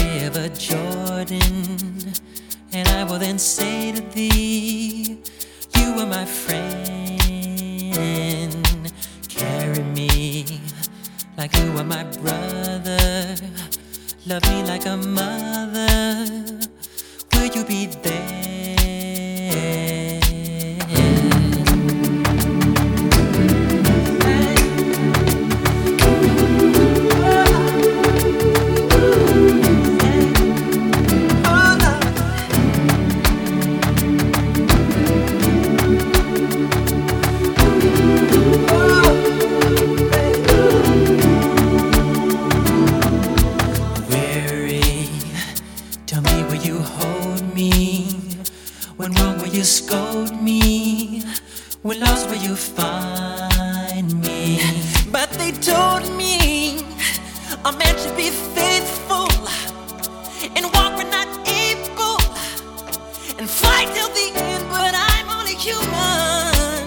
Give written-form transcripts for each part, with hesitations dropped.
River Jordan, and I will then say to thee, you are my friend. Carry me like you are my brother. Love me like a mother. Will you be there? Tell me, will you hold me? When wrong, will you scold me? When lost, will you find me? But they told me a man should be faithful and walk when not able and fight till the end, but I'm only human.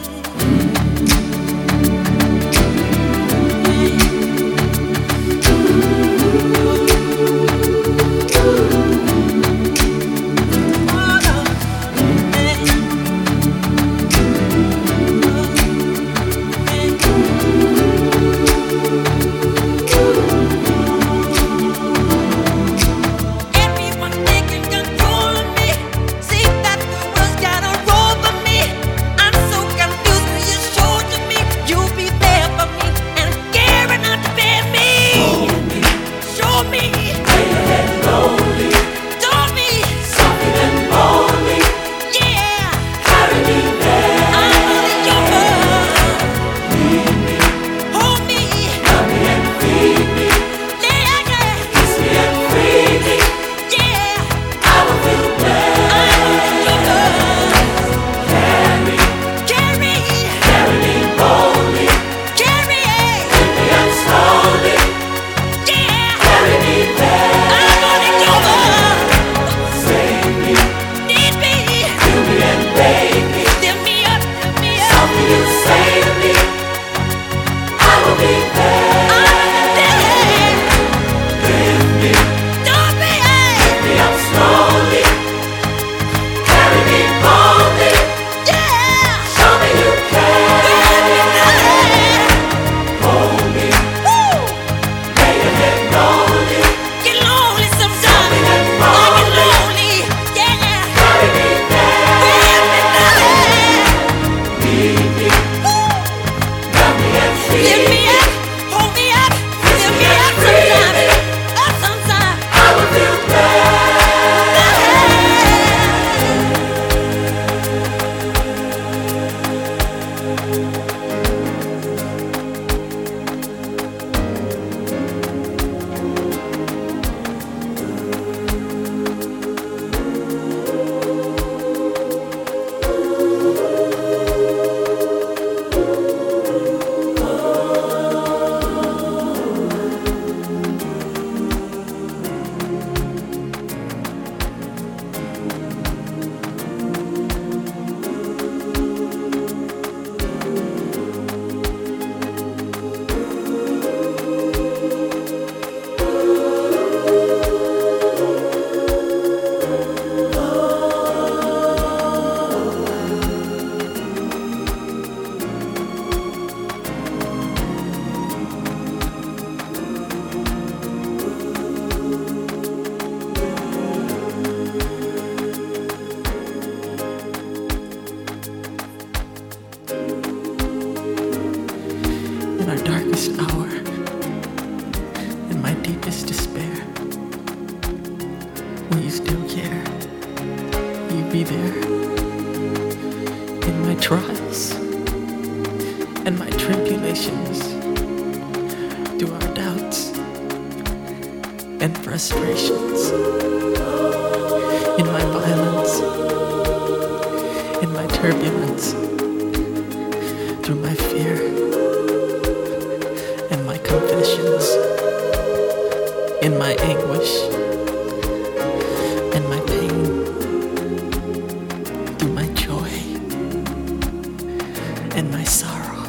In our darkest hour, in my deepest despair, will you still care? Will you be there? In my trials and my tribulations, through our doubts and frustrations, in my violence, in my turbulence, through my fear and my confessions, in my anguish and my pain, through my joy and my sorrow,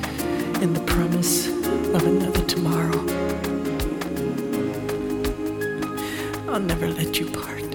in the promise of another tomorrow. I'll never let you part.